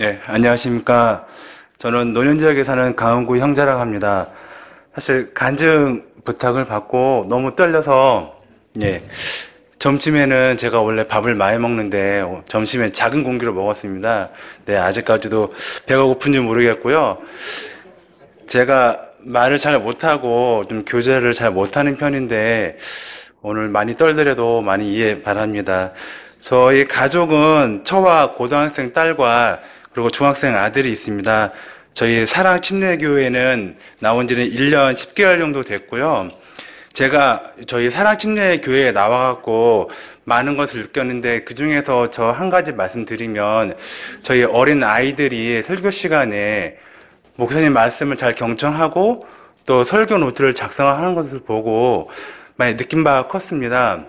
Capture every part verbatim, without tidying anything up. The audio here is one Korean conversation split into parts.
네, 안녕하십니까. 저는 노년지역에 사는 강원구 형자라고 합니다. 사실 간증 부탁을 받고 너무 떨려서, 예, 점심에는 제가 원래 밥을 많이 먹는데, 어, 점심에 작은 공기로 먹었습니다. 네, 아직까지도 배가 고픈지 모르겠고요. 제가 말을 잘 못하고 좀 교제를 잘 못하는 편인데, 오늘 많이 떨더라도 많이 이해 바랍니다. 저희 가족은 저와 고등학생 딸과 그리고 중학생 아들이 있습니다. 저희 사랑침례교회는 나온 지는 일 년 십 개월 정도 됐고요. 제가 저희 사랑침례교회에 나와갖고 많은 것을 느꼈는데 그 중에서 저 한 가지 말씀드리면 저희 어린 아이들이 설교 시간에 목사님 말씀을 잘 경청하고 또 설교 노트를 작성하는 것을 보고 많이 느낀 바가 컸습니다.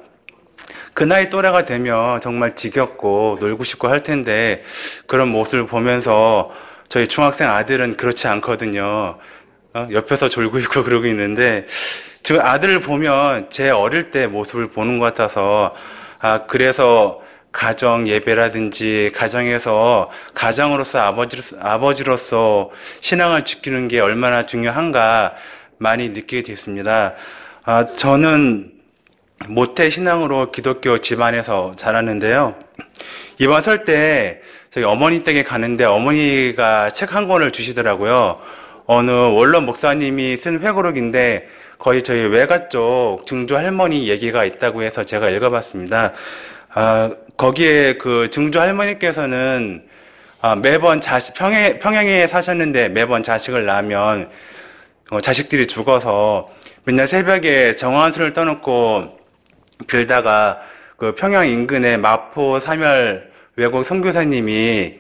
그 나이 또래가 되면 정말 지겹고 놀고 싶고 할 텐데 그런 모습을 보면서 저희 중학생 아들은 그렇지 않거든요. 어? 옆에서 졸고 있고 그러고 있는데 지금 아들을 보면 제 어릴 때 모습을 보는 것 같아서 아 그래서 가정 예배라든지 가정에서 가장으로서 아버지, 아버지로서 신앙을 지키는 게 얼마나 중요한가 많이 느끼게 됐습니다. 아, 저는 모태 신앙으로 기독교 집안에서 자랐는데요. 이번 설 때 저희 어머니 댁에 가는데 어머니가 책 한 권을 주시더라고요. 어느 원로 목사님이 쓴 회고록인데 거의 저희 외가 쪽 증조 할머니 얘기가 있다고 해서 제가 읽어봤습니다. 아, 거기에 그 증조 할머니께서는 아, 매번 자식, 평양, 평양에 사셨는데 매번 자식을 낳으면 어, 자식들이 죽어서 맨날 새벽에 정화원수를 떠놓고 빌다가 그 평양 인근의 마포 삼열 외국 선교사님이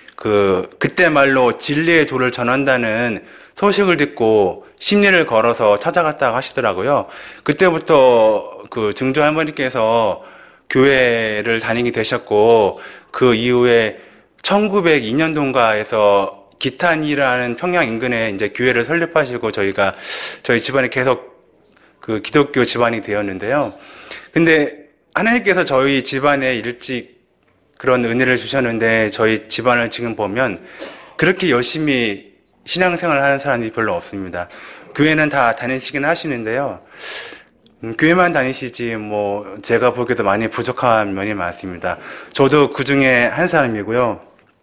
그 그때 말로 진리의 도를 전한다는 소식을 듣고 십리를 걸어서 찾아갔다고 하시더라고요. 그때부터 그 증조 할머니께서 교회를 다니게 되셨고 그 이후에 천구백이 년도인가에서 기탄이라는 평양 인근에 이제 교회를 설립하시고 저희가 저희 집안이 계속 그 기독교 집안이 되었는데요. 근데 하나님께서 저희 집안에 일찍 그런 은혜를 주셨는데 저희 집안을 지금 보면 그렇게 열심히 신앙생활을 하는 사람이 별로 없습니다. 교회는 다 다니시긴 하시는데요. 음, 교회만 다니시지 뭐 제가 보기에도 많이 부족한 면이 많습니다. 저도 그 중에 한 사람이고요.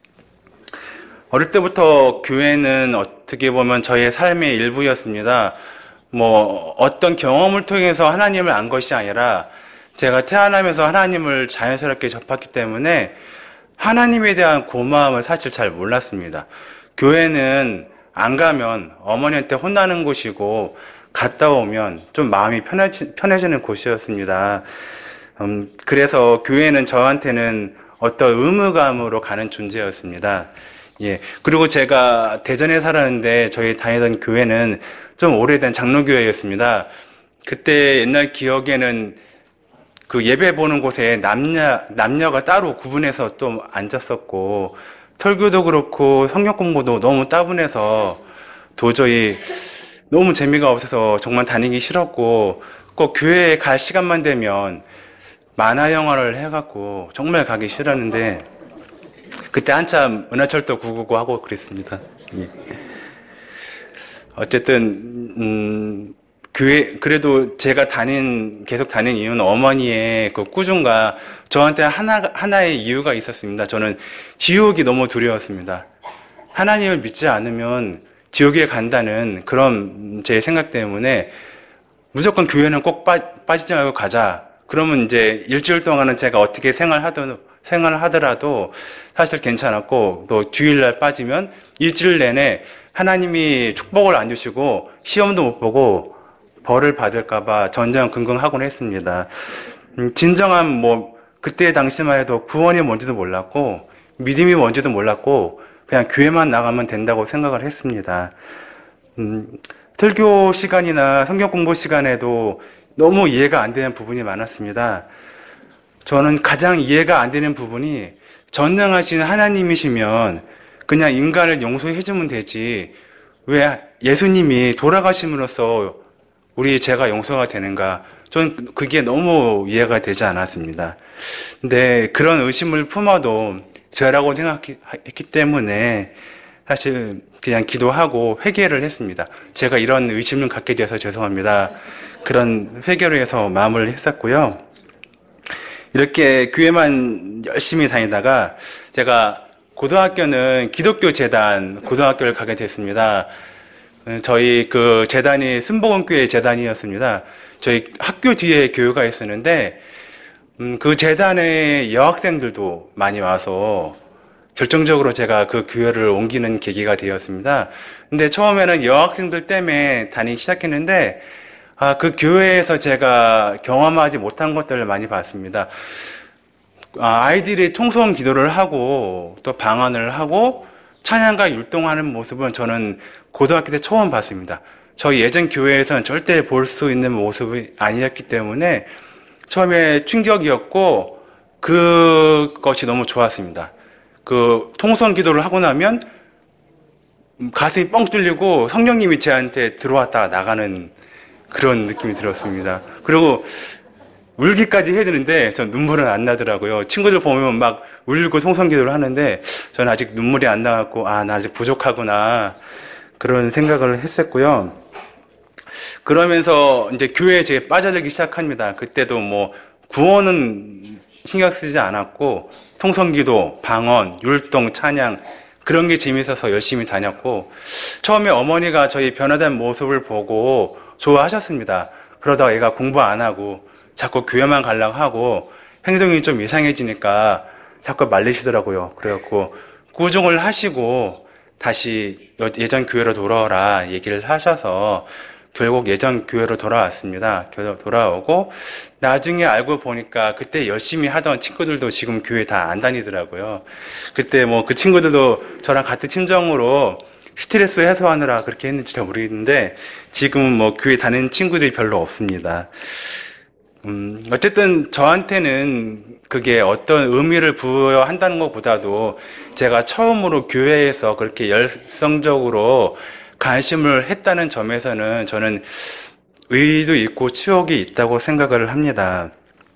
어릴 때부터 교회는 어떻게 보면 저의 삶의 일부였습니다. 뭐 어떤 경험을 통해서 하나님을 안 것이 아니라 제가 태어나면서 하나님을 자연스럽게 접했기 때문에 하나님에 대한 고마움을 사실 잘 몰랐습니다. 교회는 안 가면 어머니한테 혼나는 곳이고 갔다 오면 좀 마음이 편해지, 편해지는 곳이었습니다. 음, 그래서 교회는 저한테는 어떤 의무감으로 가는 존재였습니다. 예. 그리고 제가 대전에 살았는데 저희 다니던 교회는 좀 오래된 장로교회였습니다. 그때 옛날 기억에는 그 예배 보는 곳에 남녀, 남녀가 따로 구분해서 또 앉았었고, 설교도 그렇고 성경 공부도 너무 따분해서 도저히 너무 재미가 없어서 정말 다니기 싫었고, 꼭 교회에 갈 시간만 되면 만화 영화를 해갖고 정말 가기 싫었는데, 그때 한참 은하철도 구구구 하고 그랬습니다. 예. 어쨌든 음, 교회 그래도 제가 다닌 계속 다닌 이유는 어머니의 그 꾸준과 저한테 하나 하나의 이유가 있었습니다. 저는 지옥이 너무 두려웠습니다. 하나님을 믿지 않으면 지옥에 간다는 그런 제 생각 때문에 무조건 교회는 꼭 빠, 빠지지 말고 가자. 그러면 이제 일주일 동안은 제가 어떻게 생활하든 생활을 하더라도 사실 괜찮았고 또 주일날 빠지면 일주일 내내 하나님이 축복을 안 주시고 시험도 못 보고 벌을 받을까봐 전전긍긍하곤 했습니다. 음, 진정한 뭐 그때 당시만 해도 구원이 뭔지도 몰랐고 믿음이 뭔지도 몰랐고 그냥 교회만 나가면 된다고 생각을 했습니다. 음, 설교 시간이나 성경 공부 시간에도 너무 이해가 안 되는 부분이 많았습니다. 저는 가장 이해가 안 되는 부분이 전능하신 하나님이시면 그냥 인간을 용서해주면 되지 왜 예수님이 돌아가심으로써 우리 죄가 용서가 되는가? 저는 그게 너무 이해가 되지 않았습니다. 근데 그런 의심을 품어도 죄라고 생각했기 때문에 사실 그냥 기도하고 회개를 했습니다. 제가 이런 의심을 갖게 돼서 죄송합니다. 그런 회개로 해서 마음을 했었고요. 이렇게 교회만 열심히 다니다가 제가 고등학교는 기독교 재단 고등학교를 가게 됐습니다. 저희 그 재단이 순복음교회 재단이었습니다. 저희 학교 뒤에 교회가 있었는데 음, 그 재단의 여학생들도 많이 와서 결정적으로 제가 그 교회를 옮기는 계기가 되었습니다. 근데 처음에는 여학생들 때문에 다니기 시작했는데 아, 그 교회에서 제가 경험하지 못한 것들을 많이 봤습니다. 아, 아이들이 통성 기도를 하고 또 방언을 하고 찬양과 율동하는 모습은 저는 고등학교 때 처음 봤습니다. 저희 예전 교회에서는 절대 볼 수 있는 모습이 아니었기 때문에 처음에 충격이었고 그것이 너무 좋았습니다. 그 통성 기도를 하고 나면 가슴이 뻥 뚫리고 성령님이 저한테 들어왔다가 나가는 그런 느낌이 들었습니다. 그리고 울기까지 해야 되는데 전 눈물은 안 나더라고요. 친구들 보면 막 울고 통성 기도를 하는데 저는 아직 눈물이 안 나갖고 아, 나 아직 부족하구나 그런 생각을 했었고요. 그러면서 이제 교회에 제가 빠져들기 시작합니다. 그때도 뭐 구원은 신경 쓰지 않았고 통성기도, 방언, 율동, 찬양 그런 게 재미있어서 열심히 다녔고 처음에 어머니가 저희 변화된 모습을 보고 좋아하셨습니다. 그러다가 얘가 공부 안 하고 자꾸 교회만 가려고 하고 행동이 좀 이상해지니까 자꾸 말리시더라고요. 그래갖고 꾸중을 하시고 다시 예전 교회로 돌아오라 얘기를 하셔서 결국 예전 교회로 돌아왔습니다. 돌아오고 나중에 알고 보니까 그때 열심히 하던 친구들도 지금 교회 다 안 다니더라고요. 그때 뭐 그 친구들도 저랑 같은 심정으로 스트레스 해소하느라 그렇게 했는지 잘 모르겠는데 지금은 뭐 교회 다니는 친구들이 별로 없습니다. 음, 어쨌든 저한테는 그게 어떤 의미를 부여한다는 것보다도 제가 처음으로 교회에서 그렇게 열성적으로 관심을 했다는 점에서는 저는 의의도 있고 추억이 있다고 생각을 합니다.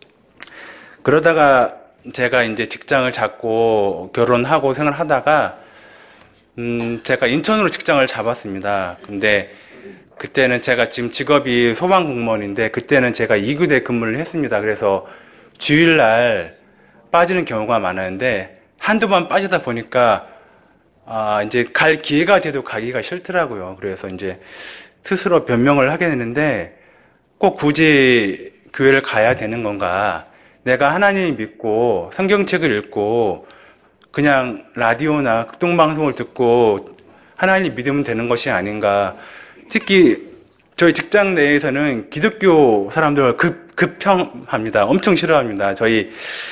그러다가 제가 이제 직장을 잡고 결혼하고 생활을 하다가 음, 제가 인천으로 직장을 잡았습니다. 근데 그때는 제가 지금 직업이 소방공무원인데 그때는 제가 이 교대 근무를 했습니다. 그래서 주일날 빠지는 경우가 많았는데 한두 번 빠지다 보니까 아, 이제 갈 기회가 돼도 가기가 싫더라고요. 그래서 이제 스스로 변명을 하게 되는데 꼭 굳이 교회를 가야 되는 건가? 내가 하나님 믿고 성경책을 읽고 그냥 라디오나 극동방송을 듣고 하나님 믿으면 되는 것이 아닌가? 특히 저희 직장 내에서는 기독교 사람들 급, 급형합니다. 엄청 싫어합니다. 저희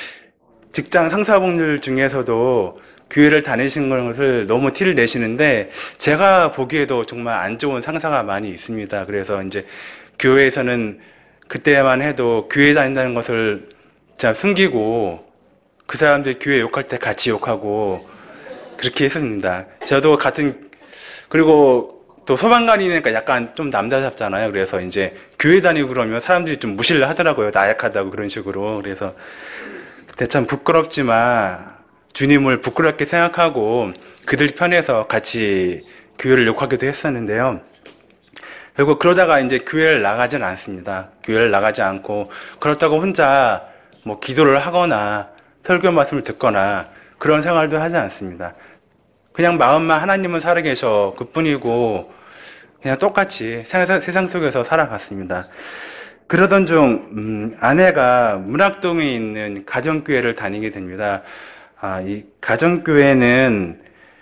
직장 상사분들 중에서도 교회를 다니신 것을 너무 티를 내시는데 제가 보기에도 정말 안 좋은 상사가 많이 있습니다. 그래서 이제 교회에서는 그때만 해도 교회 다닌다는 것을 자 숨기고 그 사람들이 교회 욕할 때 같이 욕하고 그렇게 했습니다. 저도 같은 그리고 또 소방관이니까 약간 좀 남자답잖아요. 그래서 이제 교회 다니고 그러면 사람들이 좀 무시를 하더라고요. 나약하다고 그런 식으로. 그래서 그때 참 부끄럽지만 주님을 부끄럽게 생각하고 그들 편에서 같이 교회를 욕하기도 했었는데요. 그리고 그러다가 이제 교회를 나가진 않습니다. 교회를 나가지 않고 그렇다고 혼자 뭐 기도를 하거나 설교 말씀을 듣거나 그런 생활도 하지 않습니다. 그냥 마음만 하나님은 살아계셔 그뿐이고 그냥 똑같이 세상 속에서 살아갔습니다. 그러던 중 음, 아내가 문학동에 있는 가정교회를 다니게 됩니다. 아, 이 가정교회는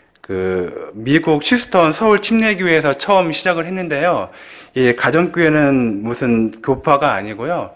그 미국 휴스턴 서울 침례교회에서 처음 시작을 했는데요. 이 가정교회는 무슨 교파가 아니고요.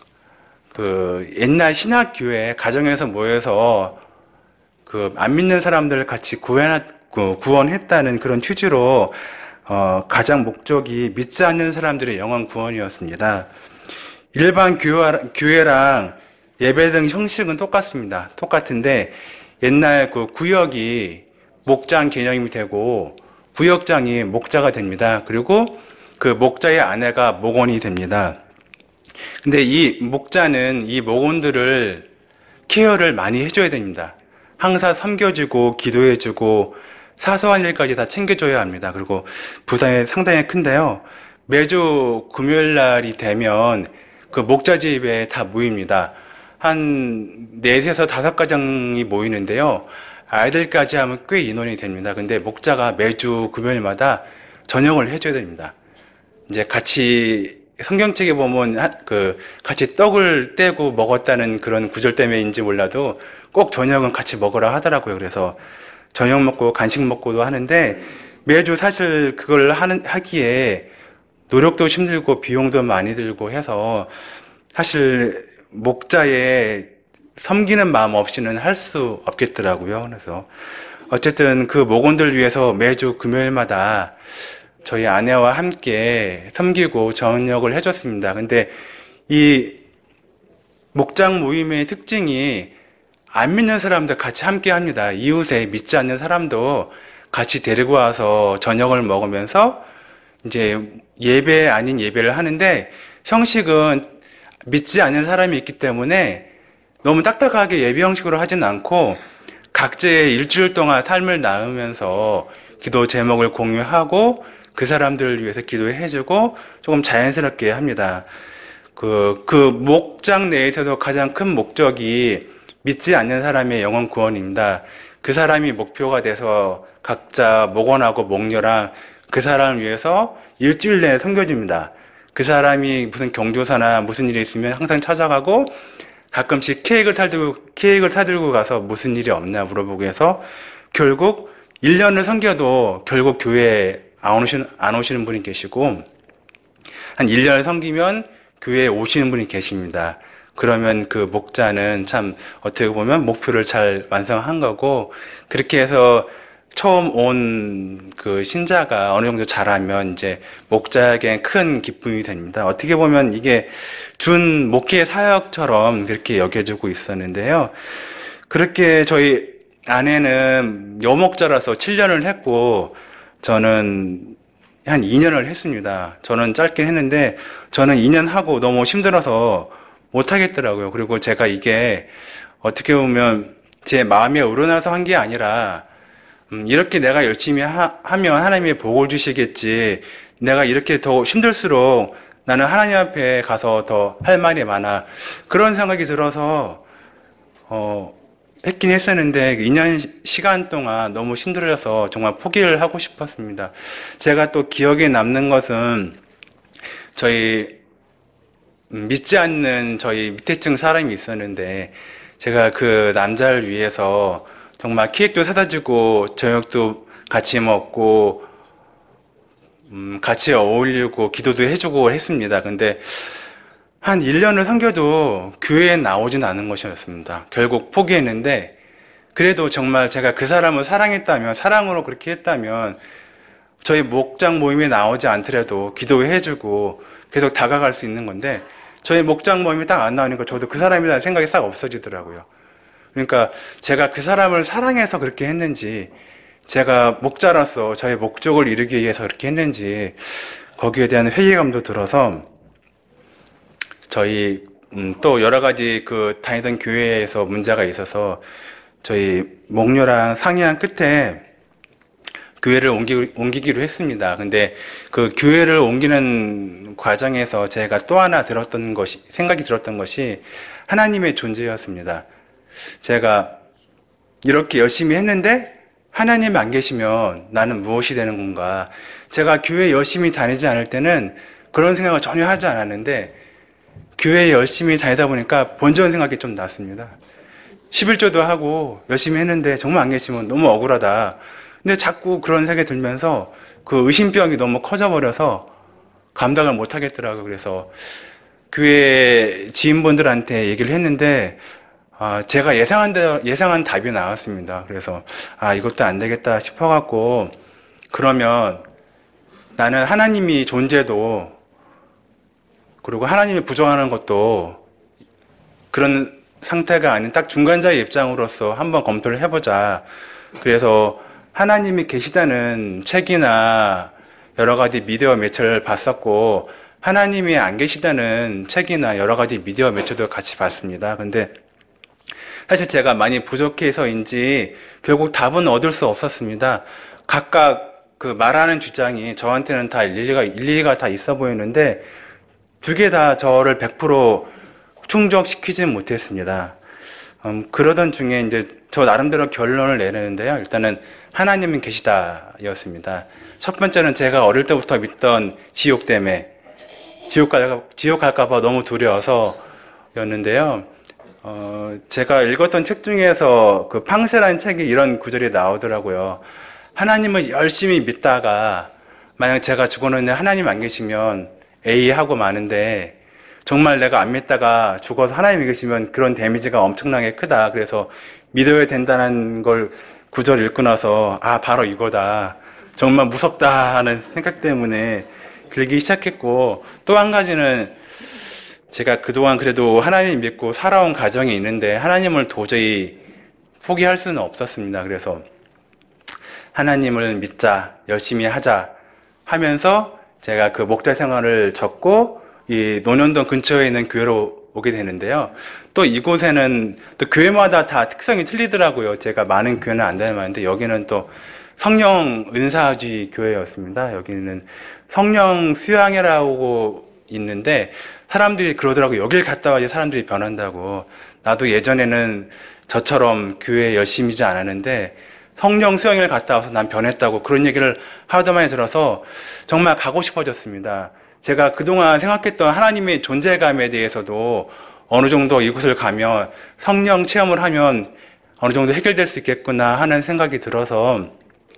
그 옛날 신학교회 가정에서 모여서 그 안 믿는 사람들을 같이 구원, 구원했다는 그런 취지로 어, 가장 목적이 믿지 않는 사람들의 영원 구원이었습니다. 일반 교회, 교회랑 예배 등 형식은 똑같습니다. 똑같은데 옛날 그 구역이 목장 개념이 되고 구역장이 목자가 됩니다. 그리고 그 목자의 아내가 목원이 됩니다. 근데 이 목자는 이 목원들을 케어를 많이 해줘야 됩니다. 항상 섬겨주고 기도해주고 사소한 일까지 다 챙겨줘야 합니다. 그리고 부담이 상당히 큰데요. 매주 금요일 날이 되면 그 목자 집에 다 모입니다. 한 넷에서 다섯 가정이 모이는데요. 아이들까지 하면 꽤 인원이 됩니다. 근데 목자가 매주 금요일마다 저녁을 해줘야 됩니다. 이제 같이 성경책에 보면 하- 그 같이 떡을 떼고 먹었다는 그런 구절 때문에인지 몰라도 꼭 저녁은 같이 먹으라 하더라고요. 그래서 저녁 먹고 간식 먹고도 하는데 매주 사실 그걸 하는 하기에 노력도 힘들고 비용도 많이 들고 해서 사실 목자의 섬기는 마음 없이는 할 수 없겠더라고요. 그래서 어쨌든 그 목원들 위해서 매주 금요일마다 저희 아내와 함께 섬기고 저녁을 해줬습니다. 근데 이 목장 모임의 특징이 안 믿는 사람도 같이 함께 합니다. 이웃에 믿지 않는 사람도 같이 데리고 와서 저녁을 먹으면서 이제 예배 아닌 예배를 하는데 형식은 믿지 않는 사람이 있기 때문에 너무 딱딱하게 예배 형식으로 하진 않고 각자의 일주일 동안 삶을 나누면서 기도 제목을 공유하고 그 사람들을 위해서 기도해주고 조금 자연스럽게 합니다. 그, 그 목장 내에서도 가장 큰 목적이 믿지 않는 사람의 영혼 구원입니다. 그 사람이 목표가 돼서 각자 목원하고 목녀랑 그 사람을 위해서 일주일 내에 섬겨줍니다. 그 사람이 무슨 경조사나 무슨 일이 있으면 항상 찾아가고 가끔씩 케이크를 사들고, 케이크를 사들고 가서 무슨 일이 없나 물어보고 해서 결국 일 년을 섬겨도 결국 교회에 안 오시는, 안 오시는 분이 계시고 한 일 년을 섬기면 교회에 오시는 분이 계십니다. 그러면 그 목자는 참 어떻게 보면 목표를 잘 완성한 거고 그렇게 해서 처음 온 그 신자가 어느 정도 잘하면 이제 목자에겐 큰 기쁨이 됩니다. 어떻게 보면 이게 준 목회 사역처럼 그렇게 여겨지고 있었는데요. 그렇게 저희 아내는 여목자라서 칠 년을 했고 저는 한 이 년을 했습니다. 저는 짧게 했는데 저는 이 년 하고 너무 힘들어서 못 하겠더라고요. 그리고 제가 이게 어떻게 보면 제 마음에 우러나서 한 게 아니라 음, 이렇게 내가 열심히 하, 하면 하나님이 복을 주시겠지. 내가 이렇게 더 힘들수록 나는 하나님 앞에 가서 더 할 말이 많아. 그런 생각이 들어서 어, 했긴 했었는데 이 년 시간 동안 너무 힘들어서 정말 포기를 하고 싶었습니다. 제가 또 기억에 남는 것은 저희 음, 믿지 않는 저희 밑에층 사람이 있었는데 제가 그 남자를 위해서 정말 케이크도 사다 주고 저녁도 같이 먹고 음, 같이 어울리고 기도도 해주고 했습니다. 근데 한 일 년을 섬겨도 교회에 나오진 않은 것이었습니다. 결국 포기했는데 그래도 정말 제가 그 사람을 사랑했다면 사랑으로 그렇게 했다면 저희 목장 모임에 나오지 않더라도 기도해주고 계속 다가갈 수 있는 건데 저희 목장 모임이 딱 안 나오니까 저도 그 사람이라는 생각이 싹 없어지더라고요. 그러니까 제가 그 사람을 사랑해서 그렇게 했는지 제가 목자로서 저의 목적을 이루기 위해서 그렇게 했는지 거기에 대한 회의감도 들어서 저희 음, 또 여러 가지 그 다니던 교회에서 문제가 있어서 저희 목녀랑 상의한 끝에 교회를 옮기, 옮기기로 했습니다. 근데 그 교회를 옮기는 과정에서 제가 또 하나 들었던 것이 생각이 들었던 것이 하나님의 존재였습니다. 제가 이렇게 열심히 했는데 하나님 안 계시면 나는 무엇이 되는 건가? 제가 교회 열심히 다니지 않을 때는 그런 생각을 전혀 하지 않았는데 교회에 열심히 다니다 보니까 본전 생각이 좀 났습니다. 십일조도 하고 열심히 했는데 정말 안 계시면 너무 억울하다. 근데 자꾸 그런 생각이 들면서 그 의심병이 너무 커져버려서 감당을 못 하겠더라고요. 그래서 교회 지인분들한테 얘기를 했는데 아, 제가 예상한 대, 예상한 답이 나왔습니다. 그래서 아, 이것도 안 되겠다 싶어갖고 그러면 나는 하나님이 존재도 그리고 하나님이 부정하는 것도 그런 상태가 아닌 딱 중간자의 입장으로서 한번 검토를 해보자. 그래서 하나님이 계시다는 책이나 여러 가지 미디어 매체를 봤었고 하나님이 안 계시다는 책이나 여러 가지 미디어 매체도 같이 봤습니다. 근데 사실 제가 많이 부족해서인지 결국 답은 얻을 수 없었습니다. 각각 그 말하는 주장이 저한테는 다 일리가, 일리가 다 있어 보이는데 두 개 다 저를 백 퍼센트 충족시키진 못했습니다. 음, 그러던 중에 이제 저 나름대로 결론을 내리는데요. 일단은 하나님은 계시다 였습니다. 첫 번째는 제가 어릴 때부터 믿던 지옥 때문에 지옥 갈까, 지옥 갈까봐 너무 두려워서 였는데요. 어, 제가 읽었던 책 중에서 그 팡세라는 책에 이런 구절이 나오더라고요. 하나님을 열심히 믿다가 만약 제가 죽었는데 하나님 안 계시면 에이 하고 마는데 정말 내가 안 믿다가 죽어서 하나님이 계시면 그런 데미지가 엄청나게 크다. 그래서 믿어야 된다는 걸 구절 읽고 나서 아 바로 이거다. 정말 무섭다 하는 생각 때문에 들기 시작했고 또 한 가지는 제가 그동안 그래도 하나님 믿고 살아온 가정이 있는데 하나님을 도저히 포기할 수는 없었습니다. 그래서 하나님을 믿자, 열심히 하자 하면서 제가 그 목자 생활을 접고 이 논현동 근처에 있는 교회로 오게 되는데요. 또 이곳에는 또 교회마다 다 특성이 틀리더라고요. 제가 많은 교회는 안 다녀봤는데 여기는 또 성령 은사주의 교회였습니다. 여기는 성령 수양회라고 있는데 사람들이 그러더라고요. 여길 갔다 와야지 사람들이 변한다고. 나도 예전에는 저처럼 교회 열심히지 않았는데 성령 수양회를 갔다 와서 난 변했다고 그런 얘기를 하도 많이 들어서 정말 가고 싶어졌습니다. 제가 그동안 생각했던 하나님의 존재감에 대해서도 어느 정도 이곳을 가면 성령 체험을 하면 어느 정도 해결될 수 있겠구나 하는 생각이 들어서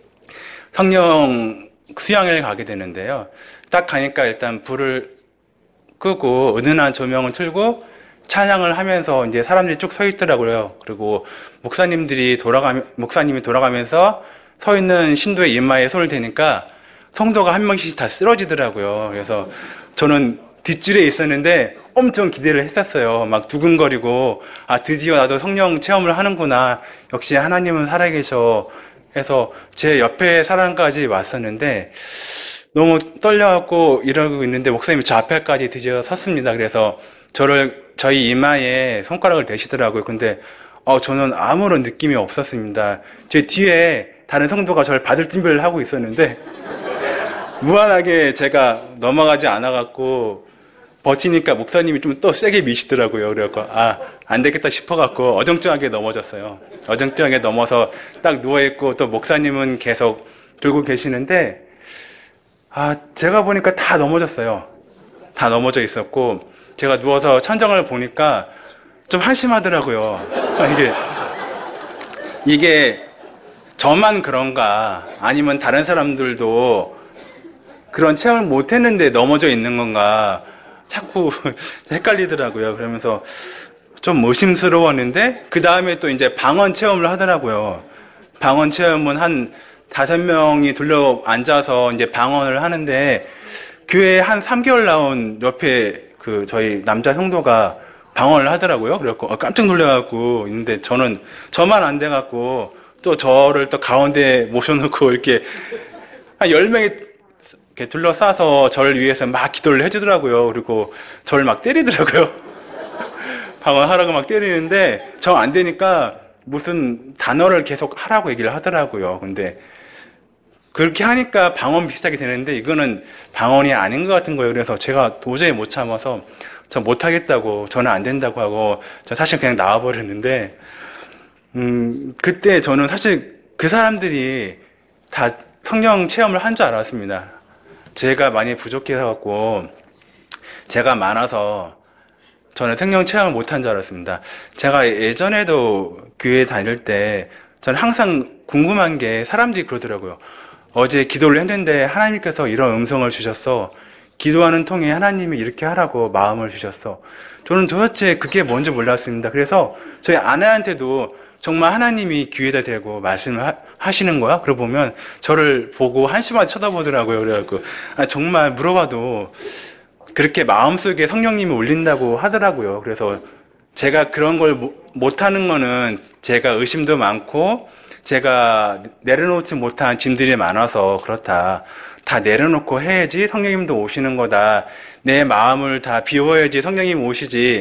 성령 수양회를 가게 되는데요. 딱 가니까 일단 불을 끄고 은은한 조명을 틀고 찬양을 하면서 이제 사람들이 쭉 서 있더라고요. 그리고 목사님들이 돌아가 목사님이 돌아가면서 서 있는 신도의 이마에 손을 대니까 성도가 한 명씩 다 쓰러지더라고요. 그래서 저는 뒷줄에 있었는데 엄청 기대를 했었어요. 막 두근거리고 아 드디어 나도 성령 체험을 하는구나. 역시 하나님은 살아계셔. 해서 제 옆에 사람까지 왔었는데 너무 떨려갖고 이러고 있는데 목사님이 저 앞에까지 드디어 섰습니다. 그래서 저를 저희 이마에 손가락을 대시더라고요. 근데 어, 저는 아무런 느낌이 없었습니다. 제 뒤에 다른 성도가 저를 받을 준비를 하고 있었는데 무한하게 제가 넘어가지 않아갖고 버티니까 목사님이 좀 더 세게 미시더라고요. 그래갖고 아, 안 되겠다 싶어갖고 어정쩡하게 넘어졌어요. 어정쩡하게 넘어서 딱 누워있고 또 목사님은 계속 들고 계시는데 아, 제가 보니까 다 넘어졌어요. 다 넘어져 있었고 제가 누워서 천장을 보니까 좀 한심하더라고요. 이게 이게 저만 그런가 아니면 다른 사람들도 그런 체험을 못 했는데 넘어져 있는 건가 자꾸 헷갈리더라고요. 그러면서 좀 의심스러웠는데 그 다음에 또 이제 방언 체험을 하더라고요. 방언 체험은 한 다섯 명이 둘러 앉아서 이제 방언을 하는데 교회에 한 삼 개월 나온 옆에 그 저희 남자 성도가 방언을 하더라고요. 그래갖고 깜짝 놀래갖고 있는데 저는 저만 안 돼갖고 또 저를 또 가운데 모셔놓고 이렇게 한 열 명이 이렇게 둘러싸서 저를 위해서 막 기도를 해주더라고요. 그리고 저를 막 때리더라고요. 방언하라고 막 때리는데 저 안 되니까 무슨 단어를 계속 하라고 얘기를 하더라고요. 근데 그렇게 하니까 방언 비슷하게 되는데 이거는 방언이 아닌 것 같은 거예요. 그래서 제가 도저히 못 참아서 저 못하겠다고 저는 안 된다고 하고 저 사실 그냥 나와버렸는데 음 그때 저는 사실 그 사람들이 다 성령 체험을 한 줄 알았습니다. 제가 많이 부족해서 제가 많아서 저는 성령 체험을 못한 줄 알았습니다. 제가 예전에도 교회 다닐 때 저는 항상 궁금한 게 사람들이 그러더라고요. 어제 기도를 했는데 하나님께서 이런 음성을 주셨어. 기도하는 통에 하나님이 이렇게 하라고 마음을 주셨어. 저는 도대체 그게 뭔지 몰랐습니다. 그래서 저희 아내한테도 정말 하나님이 귀에다 대고 말씀을 하, 하시는 거야? 그러고 보면 저를 보고 한심하게 쳐다보더라고요. 그래갖고 아, 정말 물어봐도 그렇게 마음속에 성령님이 올린다고 하더라고요. 그래서 제가 그런 걸 못하는 거는 제가 의심도 많고 제가 내려놓지 못한 짐들이 많아서 그렇다. 다 내려놓고 해야지 성령님도 오시는 거다. 내 마음을 다 비워야지 성령님 오시지.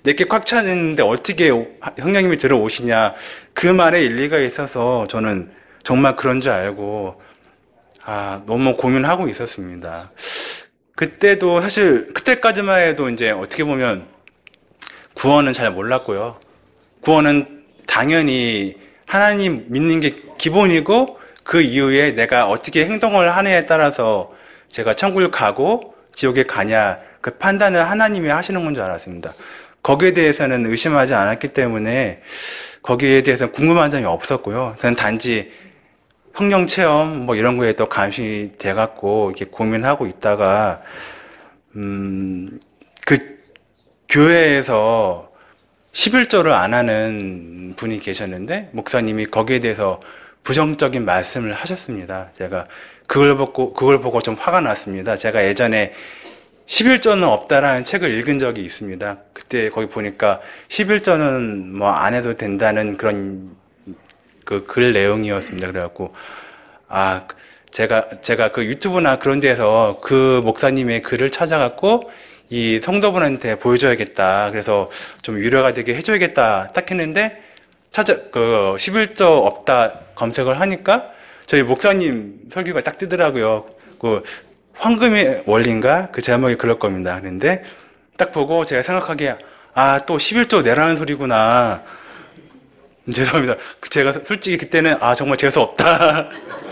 내게 꽉 차는데 어떻게 오- 성령님이 들어오시냐. 그 말에 일리가 있어서 저는 정말 그런 줄 알고, 아, 너무 고민하고 있었습니다. 그때도 사실, 그때까지만 해도 이제 어떻게 보면 구원은 잘 몰랐고요. 구원은 당연히 하나님 믿는 게 기본이고, 그 이후에 내가 어떻게 행동을 하느냐에 따라서 제가 천국을 가고 지옥에 가냐, 그 판단을 하나님이 하시는 건 줄 알았습니다. 거기에 대해서는 의심하지 않았기 때문에 거기에 대해서 궁금한 점이 없었고요. 저는 단지 성령 체험 뭐 이런 거에 또 감시 돼갖고 이렇게 고민하고 있다가 음, 그 교회에서 십일조를 안 하는 분이 계셨는데 목사님이 거기에 대해서 부정적인 말씀을 하셨습니다. 제가 그걸 보고 그걸 보고 좀 화가 났습니다. 제가 예전에 십일조는 없다라는 책을 읽은 적이 있습니다. 그때 거기 보니까 십일조는 뭐 안 해도 된다는 그런 그 글 내용이었습니다. 그래갖고 아 제가 제가 그 유튜브나 그런 데서 그 목사님의 글을 찾아갖고 이 성도분한테 보여줘야겠다. 그래서 좀 유료가 되게 해줘야겠다. 딱 했는데 찾아 그 십일조 없다 검색을 하니까 저희 목사님 설교가 딱 뜨더라고요. 그 황금의 원리인가? 그 제목이 그럴 겁니다. 그런데 딱 보고 제가 생각하기에 아, 또 십일조 내라는 소리구나. 죄송합니다. 제가 솔직히 그때는 아, 정말 재수 없다.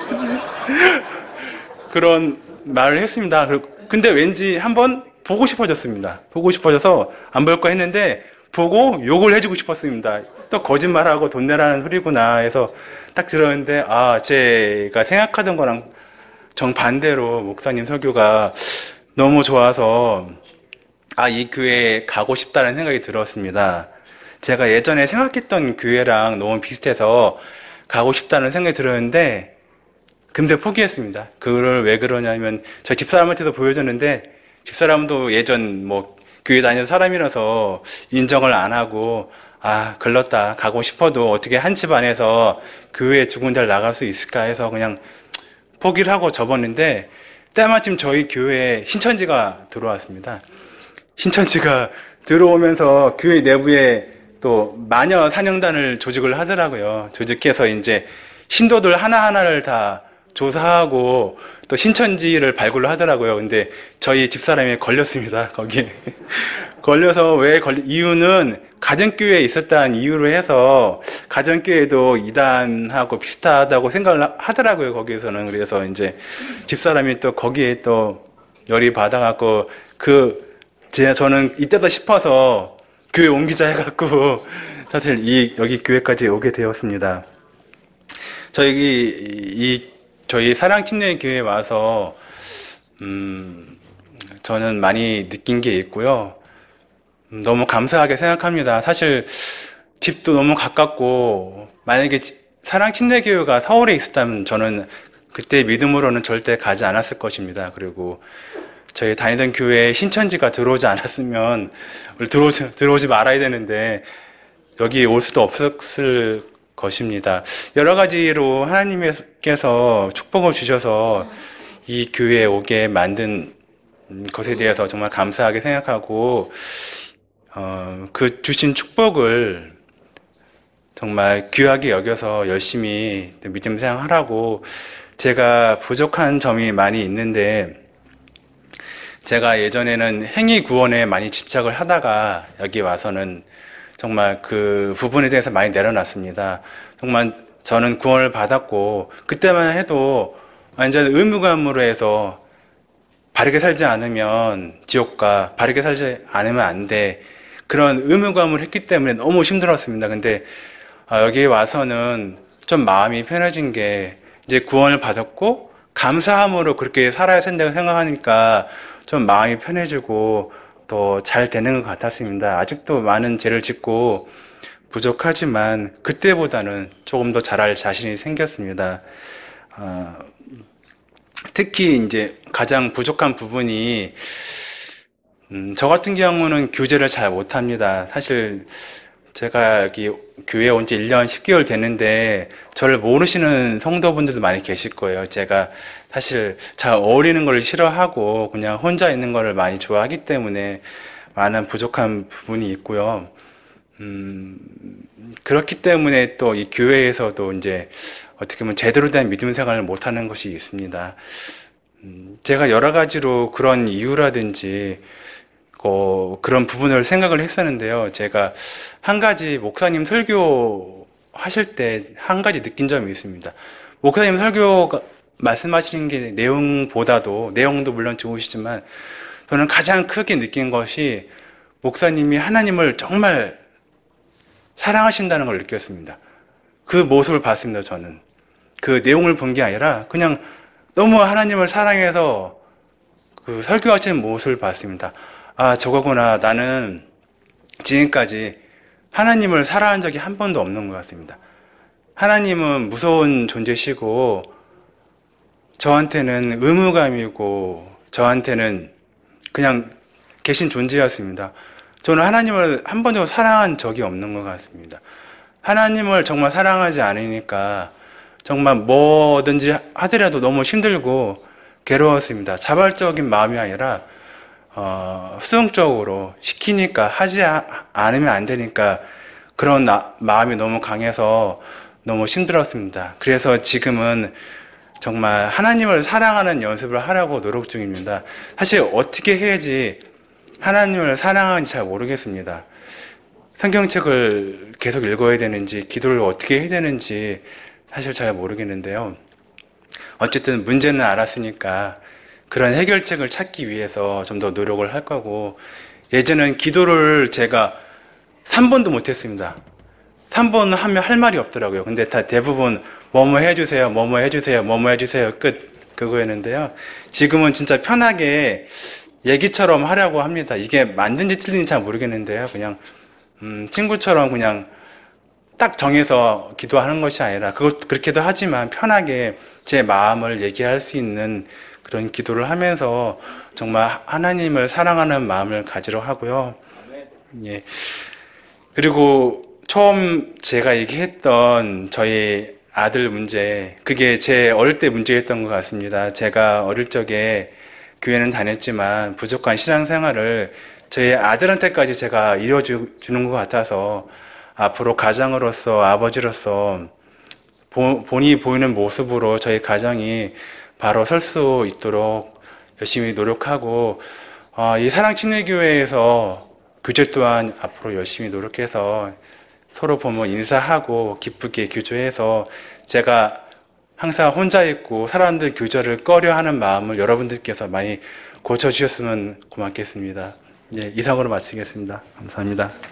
그런 말을 했습니다. 근데 왠지 한번 보고 싶어졌습니다. 보고 싶어져서 안 볼 거 했는데 보고 욕을 해주고 싶었습니다. 또 거짓말하고 돈 내라는 소리구나 해서 딱 들었는데 아, 제가 생각하던 거랑 정반대로 목사님 설교가 너무 좋아서 아, 이 교회에 가고 싶다는 생각이 들었습니다. 제가 예전에 생각했던 교회랑 너무 비슷해서 가고 싶다는 생각이 들었는데 근데 포기했습니다. 그걸 왜 그러냐면 저 집사람한테도 보여줬는데 집사람도 예전 뭐 교회 다니는 사람이라서 인정을 안 하고 아, 글렀다. 가고 싶어도 어떻게 한 집 안에서 교회 두 군데를 나갈 수 있을까 해서 그냥 포기를 하고 접었는데 때마침 저희 교회에 신천지가 들어왔습니다. 신천지가 들어오면서 교회 내부에 또 마녀 사냥단을 조직을 하더라고요. 조직해서 이제 신도들 하나하나를 다 조사하고 또 신천지를 발굴을 하더라고요. 근데 저희 집사람이 걸렸습니다. 거기에. 걸려서 왜 걸리, 이유는 가정교회에 있었다는 이유로 해서 가정교회도 이단하고 비슷하다고 생각을 하더라고요. 거기에서는. 그래서 이제 집사람이 또 거기에 또 열이 받아갖고 그, 제가 저는 이때다 싶어서 교회 옮기자 해갖고 사실 이, 여기 교회까지 오게 되었습니다. 저희, 이, 저희 사랑침례교회에 와서, 음, 저는 많이 느낀 게 있고요. 너무 감사하게 생각합니다. 사실 집도 너무 가깝고 만약에 사랑침례교회가 서울에 있었다면 저는 그때 믿음으로는 절대 가지 않았을 것입니다. 그리고 저희 다니던 교회에 신천지가 들어오지 않았으면 들어오지, 들어오지 말아야 되는데 여기 올 수도 없었을 것입니다. 여러 가지로 하나님께서 축복을 주셔서 이 교회에 오게 만든 것에 대해서 정말 감사하게 생각하고 어, 그 주신 축복을 정말 귀하게 여겨서 열심히 믿음 생활하라고 제가 부족한 점이 많이 있는데 제가 예전에는 행위 구원에 많이 집착을 하다가 여기 와서는 정말 그 부분에 대해서 많이 내려놨습니다. 정말 저는 구원을 받았고 그때만 해도 완전 의무감으로 해서 바르게 살지 않으면 지옥가, 바르게 살지 않으면 안 돼. 그런 의무감을 했기 때문에 너무 힘들었습니다. 근데 여기 와서는 좀 마음이 편해진 게 이제 구원을 받았고 감사함으로 그렇게 살아야 된다고 생각하니까 좀 마음이 편해지고 더 잘 되는 것 같았습니다. 아직도 많은 죄를 짓고 부족하지만 그때보다는 조금 더 잘할 자신이 생겼습니다. 어, 특히 이제 가장 부족한 부분이 음, 저 같은 경우는 교제를 잘 못합니다. 사실 제가 여기 교회에 온 지 일 년 십 개월 됐는데 저를 모르시는 성도분들도 많이 계실 거예요. 제가 사실 잘 어울리는 걸 싫어하고 그냥 혼자 있는 거를 많이 좋아하기 때문에 많은 부족한 부분이 있고요. 음, 그렇기 때문에 또 이 교회에서도 이제 어떻게 보면 제대로 된 믿음 생활을 못하는 것이 있습니다. 음, 제가 여러 가지로 그런 이유라든지 어, 그런 부분을 생각을 했었는데요. 제가 한 가지 목사님 설교 하실 때 한 가지 느낀 점이 있습니다. 목사님 설교 말씀하시는 게 내용보다도, 내용도 물론 좋으시지만 저는 가장 크게 느낀 것이 목사님이 하나님을 정말 사랑하신다는 걸 느꼈습니다. 그 모습을 봤습니다, 저는. 그 내용을 본 게 아니라 그냥 너무 하나님을 사랑해서 그 설교하시는 모습을 봤습니다. 아, 저거구나. 나는 지금까지 하나님을 사랑한 적이 한 번도 없는 것 같습니다. 하나님은 무서운 존재시고 저한테는 의무감이고 저한테는 그냥 계신 존재였습니다. 저는 하나님을 한 번도 사랑한 적이 없는 것 같습니다. 하나님을 정말 사랑하지 않으니까 정말 뭐든지 하더라도 너무 힘들고 괴로웠습니다. 자발적인 마음이 아니라 어, 수동적으로 시키니까 하지 않으면 안 되니까 그런 나, 마음이 너무 강해서 너무 힘들었습니다. 그래서 지금은 정말 하나님을 사랑하는 연습을 하려고 노력 중입니다. 사실 어떻게 해야지 하나님을 사랑하는지 잘 모르겠습니다. 성경책을 계속 읽어야 되는지 기도를 어떻게 해야 되는지 사실 잘 모르겠는데요. 어쨌든 문제는 알았으니까 그런 해결책을 찾기 위해서 좀 더 노력을 할 거고, 예전엔 기도를 제가 삼 번도 못했습니다. 삼 번 하면 할 말이 없더라고요. 근데 다 대부분 뭐뭐 해주세요, 뭐뭐 해주세요, 뭐뭐 해주세요 끝, 그거였는데요. 지금은 진짜 편하게 얘기처럼 하려고 합니다. 이게 맞는지 틀린지 잘 모르겠는데요. 그냥 음, 친구처럼 그냥 딱 정해서 기도하는 것이 아니라, 그것 그렇게도 하지만 편하게 제 마음을 얘기할 수 있는 그런 기도를 하면서 정말 하나님을 사랑하는 마음을 가지려 하고요. 예. 그리고 처음 제가 얘기했던 저희 아들 문제, 그게 제 어릴 때 문제였던 것 같습니다. 제가 어릴 적에 교회는 다녔지만 부족한 신앙생활을 저희 아들한테까지 제가 이뤄주는 것 같아서 앞으로 가장으로서, 아버지로서 보, 본이 보이는 모습으로 저희 가정이 바로 설 수 있도록 열심히 노력하고, 어, 이 사랑침례교회에서 교제 또한 앞으로 열심히 노력해서 서로 보면 인사하고 기쁘게 교제해서 제가 항상 혼자 있고 사람들 교제를 꺼려하는 마음을 여러분들께서 많이 고쳐주셨으면 고맙겠습니다. 예, 이상으로 마치겠습니다. 감사합니다.